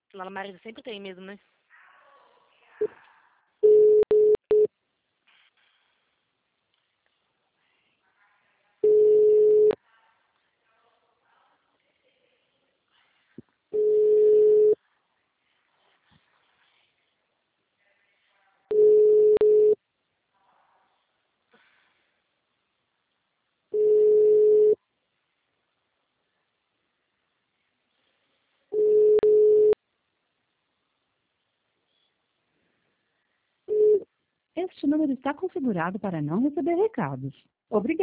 Lá no marido sempre tem mesmo, né? Este número está configurado para não receber recados. Obrigado.